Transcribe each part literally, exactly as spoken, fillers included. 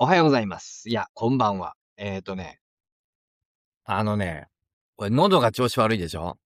おはようございます。いや、こんばんは。えっとね、 あのね、俺喉が調子悪いでしょ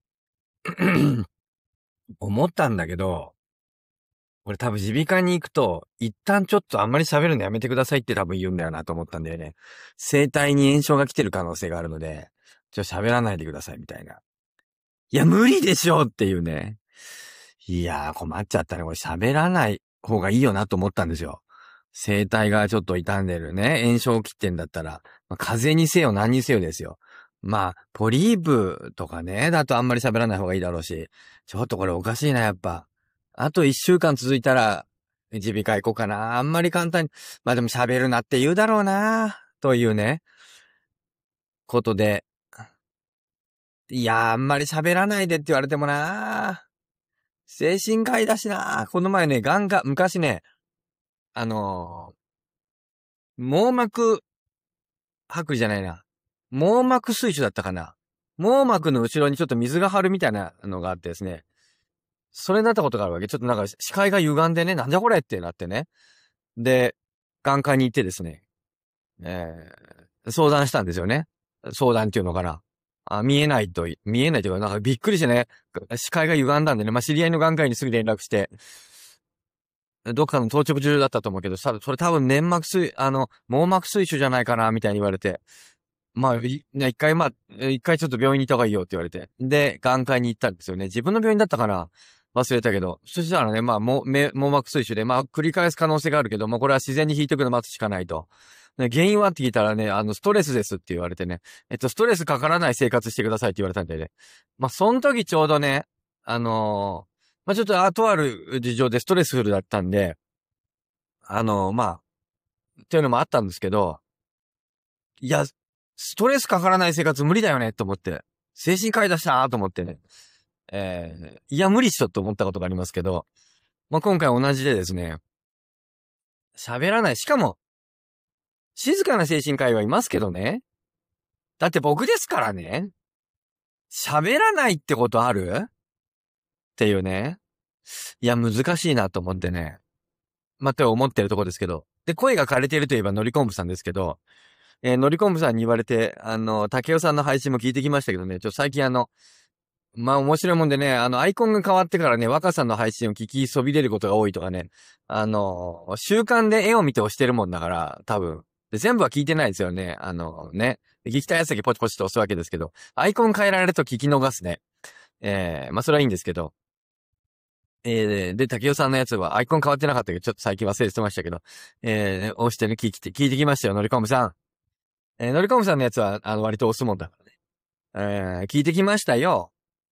思ったんだけど、俺多分耳鼻科に行くと、一旦ちょっとあんまり喋るのやめてくださいって多分言うんだよなと思ったんだよね。声帯に炎症が来てる可能性があるので、ちょっと喋らないでくださいみたいな。いや、無理でしょっていうね。いやー、困っちゃったね。これ喋らない方がいいよなと思ったんですよ。声帯がちょっと傷んでるね。炎症起きてんだったら、まあ、風邪にせよ何にせよですよ。まあ、ポリープとかね、だとあんまり喋らない方がいいだろうし、ちょっとこれおかしいな、やっぱ。あと一週間続いたら、耳鼻科行こうかな。あんまり簡単に、まあでも喋るなって言うだろうな、というね、ことで。いやー、あんまり喋らないでって言われてもな。精神科医だしな。この前ね、ガンガン、昔ね、あのー網膜剥離じゃないな。網膜水腫だったかな。網膜の後ろにちょっと水が張るみたいなのがあってですね。それになったことがあるわけ。ちょっとなんか視界が歪んでね、なんじゃこれってなってね。で、眼科に行ってですね、えー、相談したんですよね。相談っていうのかな。あ、見えないと、見えないというか、なんかびっくりしてね、視界が歪んだんでね、まあ、知り合いの眼科医にすぐ連絡して、どっかの当直中だったと思うけど、さ、それ多分粘膜水、あの、網膜水腫じゃないかな、みたいに言われて。まあ、いね一回、まあ、一回ちょっと病院に行った方がいいよって言われて。で、眼科に行ったんですよね。自分の病院だったかな忘れたけど。そしたらね、まあ、も、め、網膜水腫で、まあ、繰り返す可能性があるけど、もうこれは自然に引いてくの待つしかないと。ね、原因はって聞いたらね、あの、ストレスですって言われてね。えっと、ストレスかからない生活してくださいって言われたんだよね。まあ、その時ちょうどね、あのーまあ、ちょっと、あ、とある事情でストレスフルだったんで、あのーまあ、っていうのもあったんですけど、いや、ストレスかからない生活無理だよねと思って、精神科医だしなと思ってね、えー、いや、無理っしょと思ったことがありますけど、まあ、今回同じでですね、喋らない。しかも、静かな精神科医はいますけどね。だって僕ですからね。喋らないってことあるっていうね。いや、難しいなと思ってね。まあ、と思ってるとこですけど。で、声が枯れてるといえばのりこんぶさんですけど、えー、のりこんぶさんに言われて、あの、竹雄さんの配信も聞いてきましたけどね、ちょ、最近あの、まあ面白いもんでね、あの、アイコンが変わってからね、若さんの配信を聞きそびれることが多いとかね、あの、習慣で絵を見て押してるもんだから、多分。で、全部は聞いてないですよね。あの、ね。聞きたいやつだけポチポチと押すわけですけど、アイコン変えられると聞き逃すね。えー、まあそれはいいんですけど。えー、で、竹雄さんのやつはアイコン変わってなかったけど、ちょっと最近忘れてましたけど、えー、押してね、聞いて、聞いてきましたよ、のりこむさん。えー、のりこむさんのやつは、あの、割と押すもんだからね。えー、聞いてきましたよ。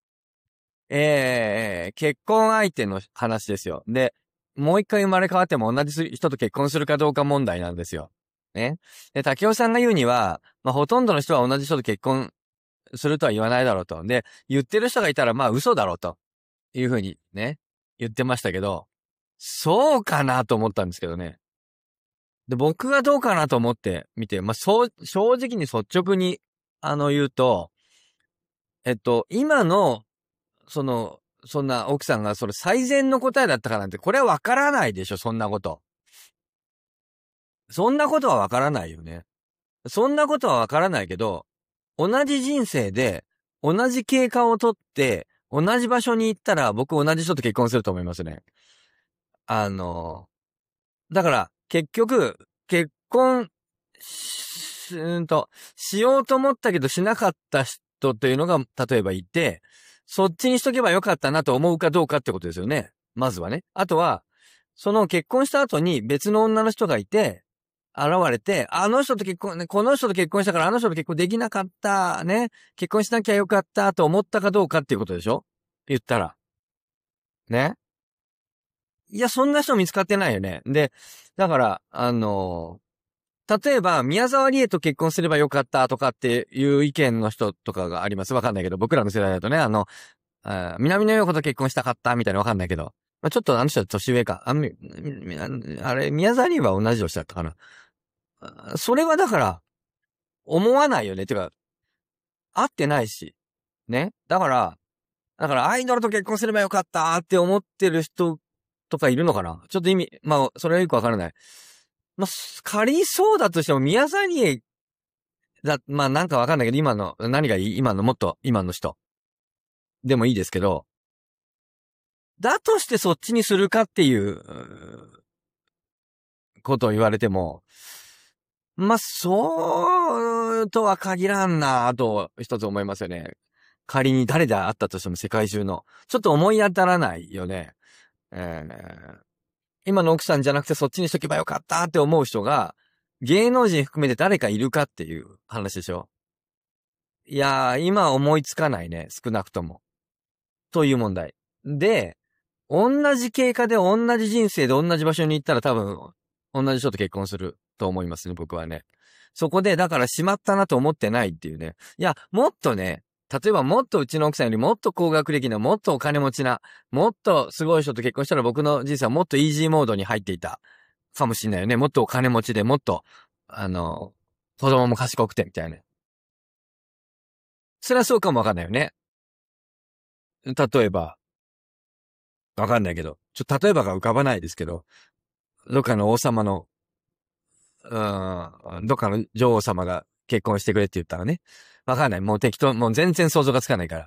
えー、結婚相手の話ですよ。で、もう一回生まれ変わっても同じ人と結婚するかどうか問題なんですよ。ね。で、竹尾さんが言うには、まあ、ほとんどの人は同じ人と結婚するとは言わないだろうと。で、言ってる人がいたら、まあ、嘘だろうというふうにね、言ってましたけど、そうかなと思ったんですけどね。で、僕がどうかなと思って見て、まあ、そう、正直に率直に、あの、言うと、えっと、今のその、そんな奥さんがそれ最善の答えだったかなんて、これはわからないでしょ、そんなこと。そんなことはわからないよね。そんなことはわからないけど、同じ人生で、同じ経過をとって、同じ場所に行ったら、僕同じ人と結婚すると思いますね。あの、だから、結局、結婚し、うーんと、しようと思ったけどしなかった人というのが、例えばいて、そっちにしとけばよかったなと思うかどうかってことですよね。まずはね。あとは、その結婚した後に別の女の人がいて、現れて、あの人と結婚、ね、この人と結婚したからあの人と結婚できなかった、ね。結婚しなきゃよかったと思ったかどうかっていうことでしょ言ったら。ね。いや、そんな人見つかってないよね。で、だから、あのー、例えば、宮沢りえと結婚すればよかったとかっていう意見の人とかがあります。わかんないけど、僕らの世代だとね、あの、あ南野陽子と結婚したかったみたいなわかんないけど。まあ、ちょっとあの人は年上か。あみ、みあれ、宮沢りえは同じ年だったかな。あそれはだから、思わないよね。てか、合ってないし。ね。だから、だからアイドルと結婚すればよかったって思ってる人とかいるのかなちょっと意味、まあ、それはよくわからない。 まあ、仮にそうだとしても、宮沢りえ、だ、まあなんかわかんないけど、今の、何がいい今のもっと、今の人。でもいいですけど、だとしてそっちにするかっていう、ことを言われても、まあ、そうとは限らんなぁと一つ思いますよね。仮に誰であったとしても世界中の。ちょっと思い当たらないよね。えー、今の奥さんじゃなくてそっちにしとけばよかったって思う人が、芸能人含めて誰かいるかっていう話でしょ。いやー、今思いつかないね。少なくとも。という問題。で、同じ経過で同じ人生で同じ場所に行ったら多分、同じ人と結婚すると思いますね、僕はね。そこで、だからしまったなと思ってないっていうね。いや、もっとね、例えばもっとうちの奥さんよりもっと高学歴な、もっとお金持ちな、もっとすごい人と結婚したら僕の人生はもっとイージーモードに入っていたかもしれないよね。もっとお金持ちで、もっと、あの、子供も賢くてみたいな。それはそうかもわかんないよね。例えば、わかんないけど、ちょ、例えばが浮かばないですけど、どっかの王様の、うーん、どっかの女王様が結婚してくれって言ったらね。わかんない。もう適当、もう全然想像がつかないから。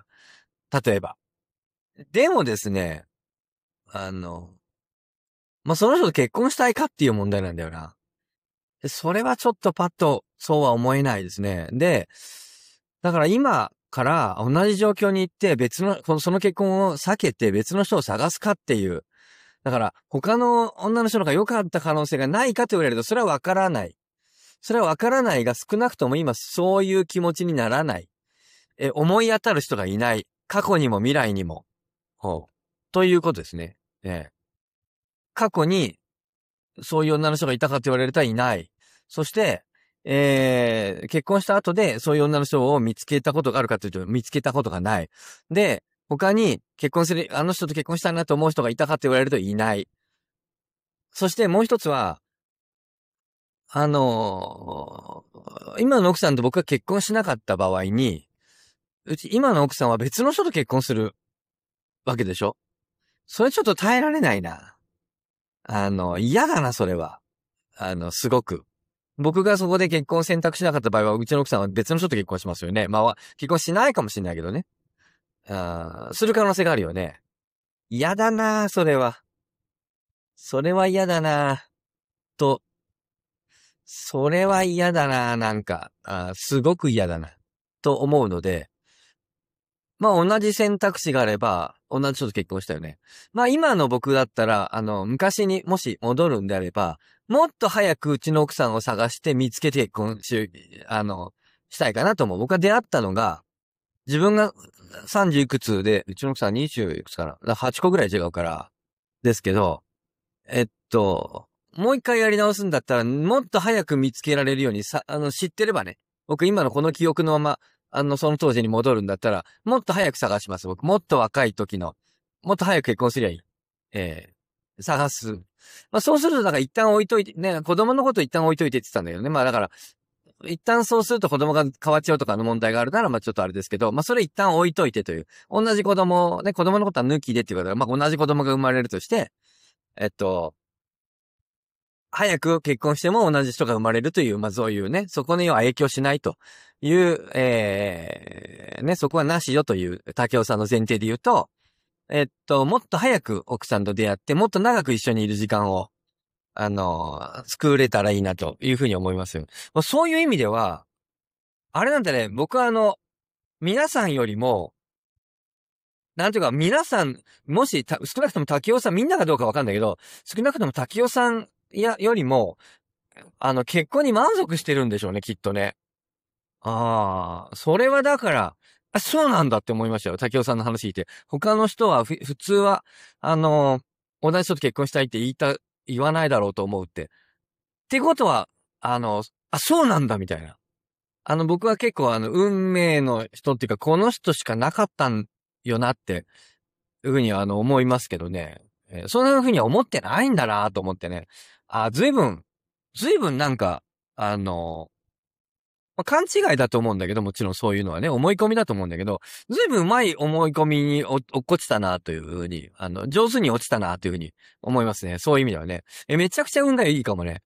例えば。でもですね、あの、まあ、その人と結婚したいかっていう問題なんだよな。でそれはちょっとパッとそうは思えないですね。で、だから今から同じ状況に行って別の、その結婚を避けて別の人を探すかっていう。だから他の女の人の方が良かった可能性がないかと言われるとそれはわからない。それはわからないが少なくとも今そういう気持ちにならない。え、思い当たる人がいない。過去にも未来にも。ほう。ということですね。ええ、過去にそういう女の人がいたかって言われるといない。そして、えー、結婚した後でそういう女の人を見つけたことがあるかというと見つけたことがない。で、他に結婚する、あの人と結婚したいなと思う人がいたかって言われるといない。そしてもう一つは、あのー、今の奥さんと僕が結婚しなかった場合に、うち今の奥さんは別の人と結婚するわけでしょ？それちょっと耐えられないな。あの、嫌だな、それは。あの、すごく。僕がそこで結婚を選択しなかった場合は、うちの奥さんは別の人と結婚しますよね。まあ、結婚しないかもしれないけどね。あー、する可能性があるよね。嫌だな、それは。それは嫌だな、と。それは嫌だな、なんか。あー、すごく嫌だな。と思うので、まあ同じ選択肢があれば、同じ人と結婚したよね。まあ今の僕だったら、あの、昔にもし戻るんであれば、もっと早くうちの奥さんを探して見つけて結婚し、あの、したいかなと思う。僕が出会ったのが、自分がさんじゅういくつで、うちの奥さんにじゅういくつかな。だからはちこぐらい違うから、ですけど、えっと、もう一回やり直すんだったら、もっと早く見つけられるようにさ、あの、知ってればね、僕今のこの記憶のまま、あの、その当時に戻るんだったら、もっと早く探します。僕、もっと若い時の、もっと早く結婚すりゃいい。えー、探す。まあ、そうすると、なんか一旦置いといて、ね、子供のこと一旦置いといてって言ってたんだよね。まあ、だから、一旦そうすると子供が変わっちゃうとかの問題があるなら、まあちょっとあれですけど、まあそれ一旦置いといてという。同じ子供、ね、子供のことは抜きでっていうことは、まあ同じ子供が生まれるとして、えっと、早く結婚しても同じ人が生まれるという、まあそういうね、そこには影響しないという、えー、ね、そこはなしよという竹雄さんの前提で言うと、えっと、もっと早く奥さんと出会って、もっと長く一緒にいる時間を、あの、作れたらいいなというふうに思いますよ。そういう意味では、あれなんだね、僕はあの、皆さんよりも、なんていうか、皆さん、もし、少なくとも竹雄さん、みんながどうかわかんないけど、少なくとも竹雄さんや、よりも、あの、結婚に満足してるんでしょうね、きっとね。ああ、それはだから、あ、そうなんだって思いましたよ。竹雄さんの話聞いて。他の人はふ、普通は、あのー、同じ人と結婚したいって言いた、言わないだろうと思うって。ってことは、あの、あ、そうなんだみたいな。あの、僕は結構あの、運命の人っていうか、この人しかなかったんよなって、いうふうにあの、思いますけどね。えー、そんなふうには思ってないんだなと思ってね。あ、ずいぶん、ずいぶんなんか、あの、まあ、勘違いだと思うんだけど、もちろんそういうのはね、思い込みだと思うんだけど、ずいぶんうまい思い込みにお落っこちたなというふうに、あの、上手に落ちたなというふうに思いますね。そういう意味ではね。え、めちゃくちゃ運がいいかもね。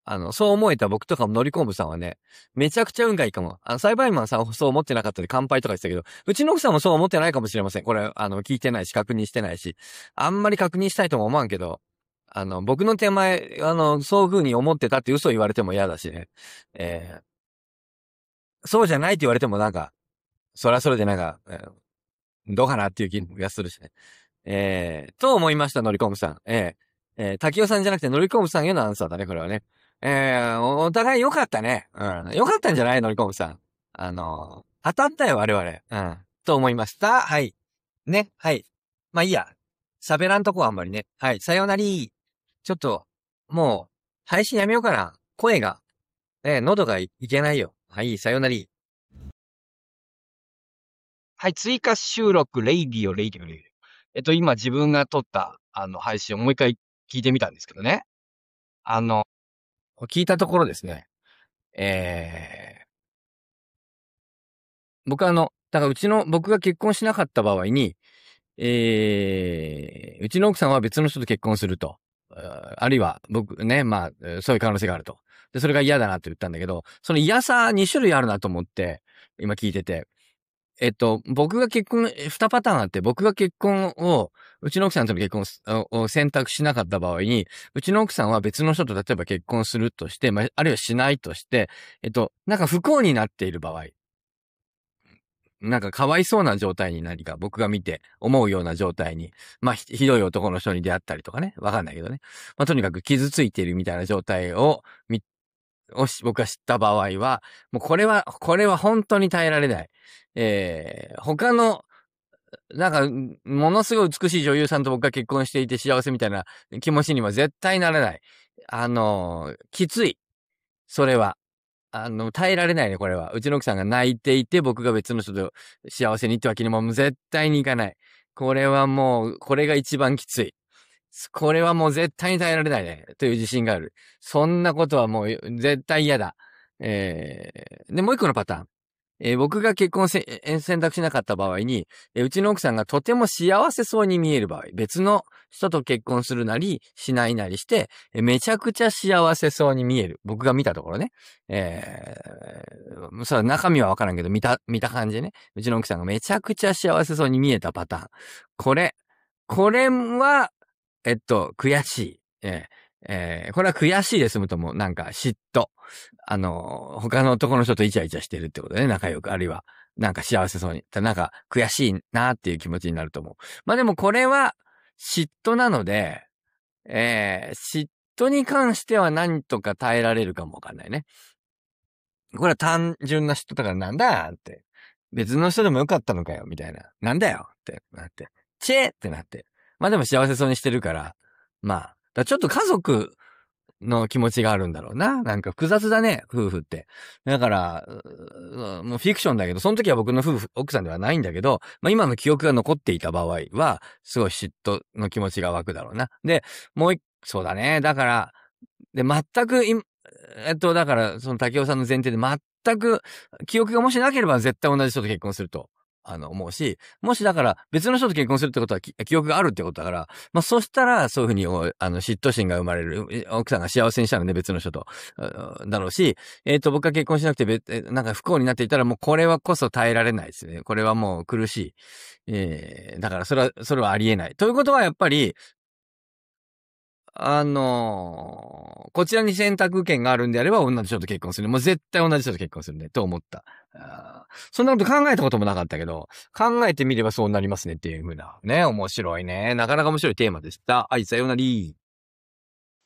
あの、そう思えた僕とかも乗り込むさんはね、めちゃくちゃ運がいいかも。あの、サイバイマンさんはそう思ってなかったで乾杯とか言ってたけど、うちの奥さんもそう思ってないかもしれません。これ、あの、聞いてないし、確認してないし、あんまり確認したいとも思わんけど、あの、僕の手前、あの、そういう風に思ってたって嘘言われても嫌だしね。えー、そうじゃないって言われてもなんか、そりゃそれでなんか、えーどうかなっていう気がするしね。えー、と思いました、乗り込むさん。えー、えー、滝尾さんじゃなくて乗り込むさんへのアンサーだね、これはね。えー、お、お互い良かったね。うん。良かったんじゃない乗り込むさん。あのー、当たったよ、我々。うん。と思いました。はい。ね、はい。まあいいや。喋らんとこはあんまりね。はい。さようなり。ちょっと、もう、配信やめようかな。声が、えー、喉がい、いけないよ。はい、さようなり。 はい、追加収録、レイディオ、レイディオ、レイディオ。えっと、今自分が撮った、あの、配信をもう一回聞いてみたんですけどね。あの、 聞いたところですね。えー、僕はあの、だからうちの、僕が結婚しなかった場合に、えー、うちの奥さんは別の人と結婚すると。ああるいは、僕ね、まあ、そういう可能性があると。で、それが嫌だなって言ったんだけど、その嫌さに種類あるなと思って、今聞いてて。えっと、僕が結婚、え二パターンあって、僕が結婚を、うちの奥さんとの結婚をを選択しなかった場合に、うちの奥さんは別の人と例えば結婚するとして、まあ、あるいはしないとして、えっと、なんか不幸になっている場合、なんかかわいそうな状態に何か僕が見て思うような状態に、まあひ、ひどい男の人に出会ったりとかね、わかんないけどね。まあ、とにかく傷ついているみたいな状態を、み、をし、僕が知った場合は、もうこれは、これは本当に耐えられない。えー、他の、なんか、ものすごい美しい女優さんと僕が結婚していて幸せみたいな気持ちには絶対ならない。あの、きつい。それは。あの、耐えられないね、これは。うちの奥さんが泣いていて、僕が別の人と幸せにってわけにも絶対にいかない。これはもう、これが一番きつい。これはもう絶対に耐えられないね。という自信がある。そんなことはもう絶対嫌だ。えー、で、もう一個のパターン。えー僕が結婚せ選択しなかった場合に、えーうちの奥さんがとても幸せそうに見える場合、別の人と結婚するなり、しないなりして、えーめちゃくちゃ幸せそうに見える。僕が見たところね。えー、そう、中身はわからんけど、見た、見た感じね。うちの奥さんがめちゃくちゃ幸せそうに見えたパターン。これ、これは、えっと、悔しい。えーえーこれは悔しいで済むと思う。なんか、嫉妬。あの、他の男の人とイチャイチャしてるってことでね、仲良く、あるいは、なんか幸せそうに。なんか、悔しいなっていう気持ちになると思う。まあでもこれは、嫉妬なので、えー、嫉妬に関しては何とか耐えられるかもわかんないね。これは単純な嫉妬だからなんだって。別の人でもよかったのかよみたいな。なんだよってなって。チェーってなって。まあでも幸せそうにしてるから、まあ、だちょっと家族の気持ちがあるんだろうな。なんか複雑だね、夫婦って。だから、うもうフィクションだけど、その時は僕の夫婦、奥さんではないんだけど、まあ今の記憶が残っていた場合は、すごい嫉妬の気持ちが湧くだろうな。で、もう一、そうだね。だから、で、全く、えっと、だから、その竹尾さんの前提で全く記憶がもしなければ絶対同じ人と結婚すると、あの、思うし、もしだから別の人と結婚するってことは記憶があるってことだから、まあ、そしたらそういうふうに、あの、嫉妬心が生まれる。奥さんが幸せにしたのね、別の人と。だろうし、えっと、僕が結婚しなくて別、なんか不幸になっていたらもうこれはこそ耐えられないですね。これはもう苦しい。えー、だからそれは、それはありえない。ということはやっぱり、あのーこちらに選択権があるんであれば同じ人と結婚する。もう絶対同じ人と結婚するね、と思った。あそんなこと考えたこともなかったけど、考えてみればそうなりますねっていう風な。ね、面白いね。なかなか面白いテーマでした。はい、さようなら。